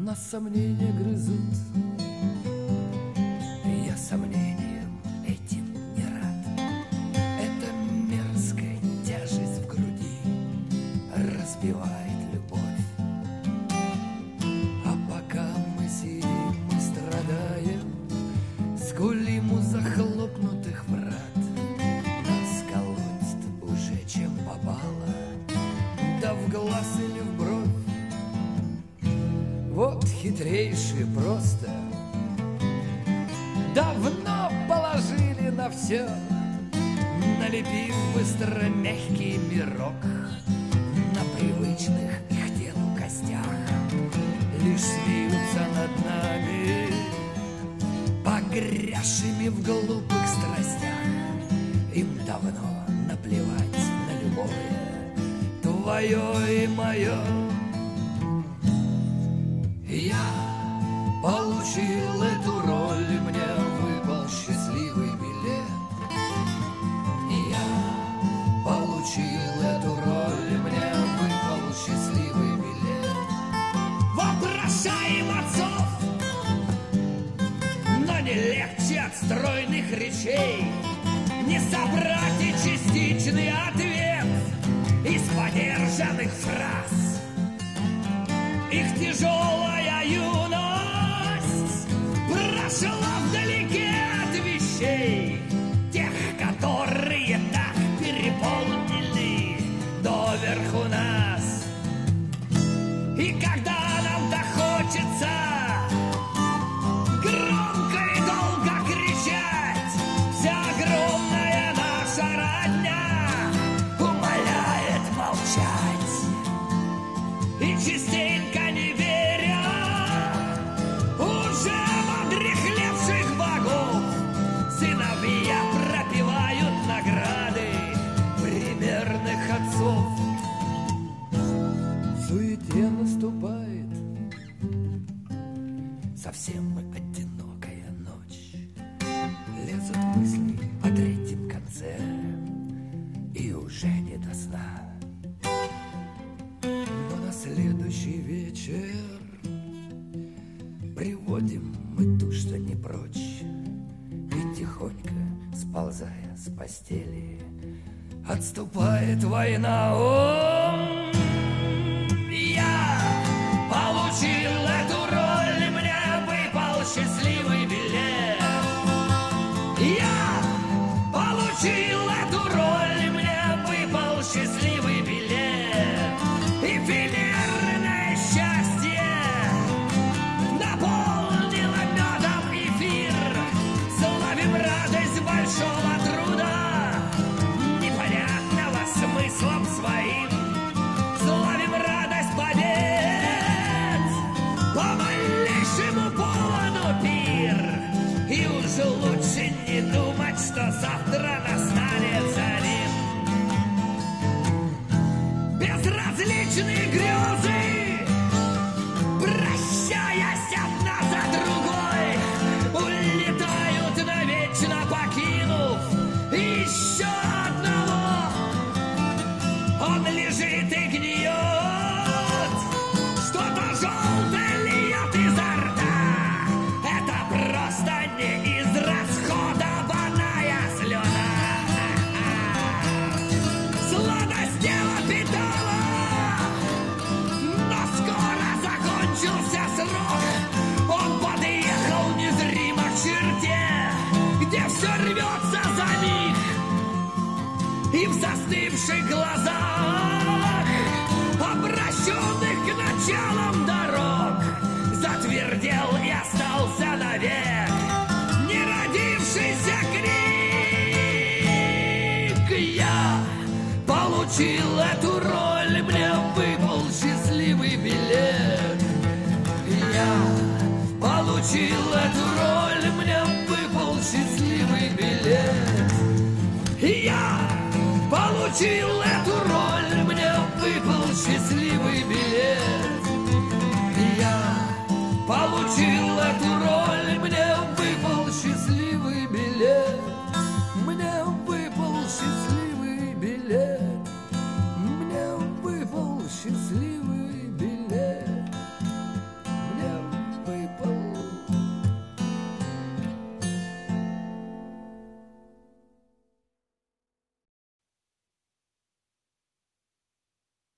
Нас сомнения грызут, я сомнением этим не рад. Эта мерзкая тяжесть в груди разбивает любовь. А пока мы сидим, мы страдаем, скулим у захлопнутых врат. Нас колотит уже чем попало, да в глаз или в бровь. Вот хитрейшие просто давно положили на все, налепив быстро мягкий мирок на привычных их телу костях. Лишь смеются над нами, погрязшими в глупых страстях. Им давно наплевать на любое твое и мое. Я получил эту роль, мне выпал счастливый билет. Я получил эту роль, мне выпал счастливый билет. Вопрошаем отцов, но не легче от стройных речей не собрать и частичный ответ из подержанных фраз. Их тяжелая юность прошла вдалеке от вещей, тех, которые так переполнили доверху нас. И когда нам-то хочется громко и долго кричать, вся огромная наша родня умоляет молчать. И частенько не веря уже одряхлевших богов, сыновья пропивают награды примерных отцов. В суете наступает совсем одинокая ночь. Лезут мысли о третьем конце, и уже не до сна. Следующий вечер приводим мы ту, что не прочь, и тихонько, сползая с постели, отступает война. Я получил эту роль, мне выпал счастливый билет. Я получил эту роль, мне выпал счастливый билет. И филерное счастье наполнило медом эфир. Славим радость большого труда, непонятного смыслом своим. Славим радость побед, по малейшему поводу пир. И уже лучше не думать, что завтра настанет за ним. Безразличные грезы, прощаясь одна за другой, улетают навечно, покинув еще одного. Он лежит и гниет, что-то желтое льет изо рта. Это просто не израсходованная слюна. Сладость дела питала, но скоро закончился срок. Он подъехал незримо к черте, где все рвется за миг. И в застывших глазах, обращенных к началам дорог, затвердел и остался навек неродившийся крик. Я получил эту роль, мне выпал счастливый билет. Я получил эту роль, мне выпал счастливый билет. Я получил эту роль, мне выпал счастливый билет.